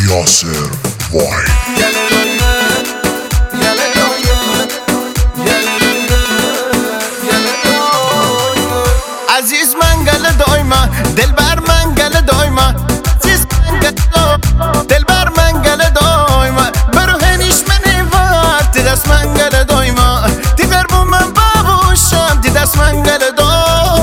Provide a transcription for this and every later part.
ياسر واحد. عزیز منگل دایما دلبر منگل دایما عزیز منگل دلبر منگل دایما برو هنیش منی وقت تی دست منگل دایما تی قربو من بابوشم تی دست منگل دایما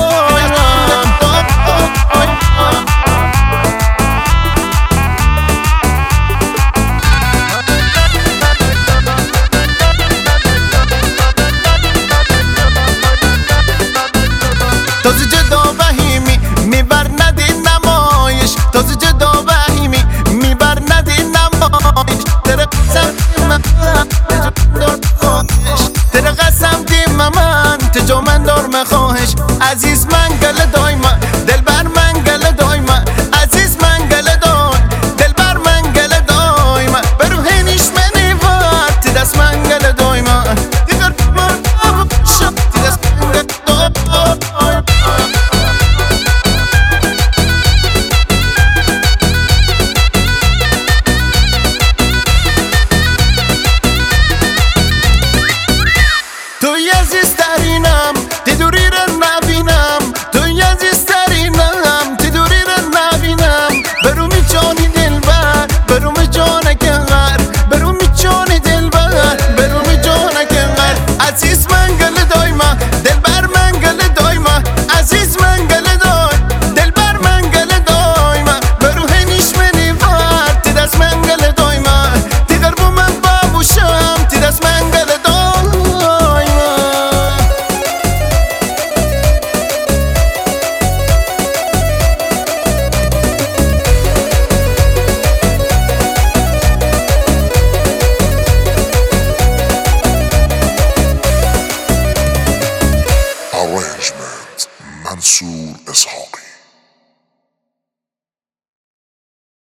تازه جدا بهیمی میبر ندی نمایش تازه جدا بهیمی میبر ندی نمایش تره قسم من دار خواهش تره قسم دیم من تجا من دار مخواهش عزیز منگل دایما دلبر منگل دایما عزیز منگل دای دلبر منگل دایما برو هنیش منی وقت تی دست منگل دایما دیگر من شب تی دست منگل دایما توی عزیزترینم تی دوری را نبینم توی عزیزترینم تی دوری را نبینم برو می جانی دلبر برو می جانک انقر برو می جانی دلبر برو می جانک انقر عزیز منگل دایما دلبر منگل دایما عزیز منگل دای دلبر منگل دایما برو هنیش منی ور تی دست منگل دایما تی قربو من بابوشم تی دست منگل دایما Arrangement Mansour Ishaaqi.